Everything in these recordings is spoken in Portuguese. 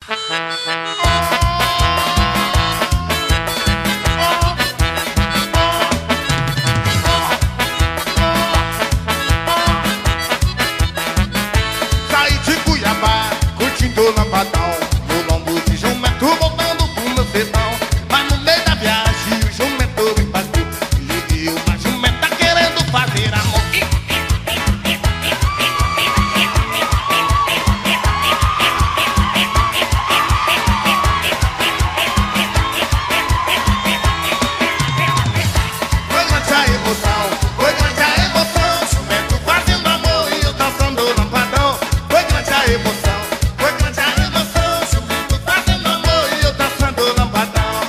Saí de Cuiabá, curtindo o lambadão, no lombo de jumento, voltando pro meu sertão. Mas no meio da viagem o jumento me bateu, e uma jumenta querendo fazer amor. Foi grande a emoção, foi grande a emoção, jumento fazendo amor e eu dançando o lampadão. Foi grande a emoção, foi grande a emoção, jumento fazendo amor e eu dançando o lampadão.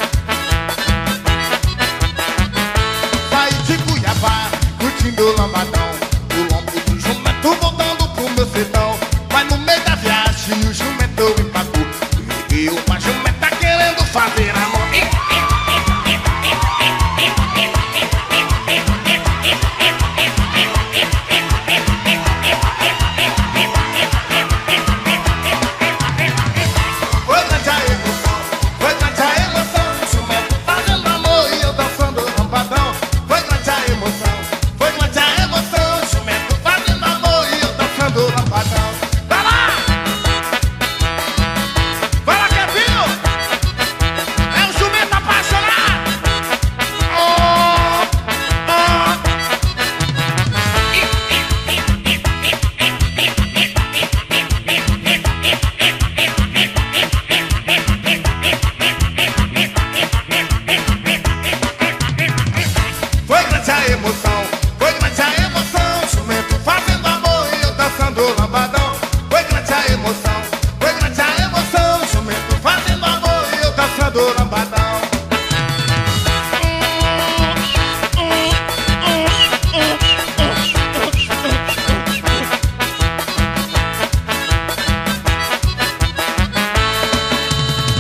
Saí de Cuiabá, curtindo o lambadão.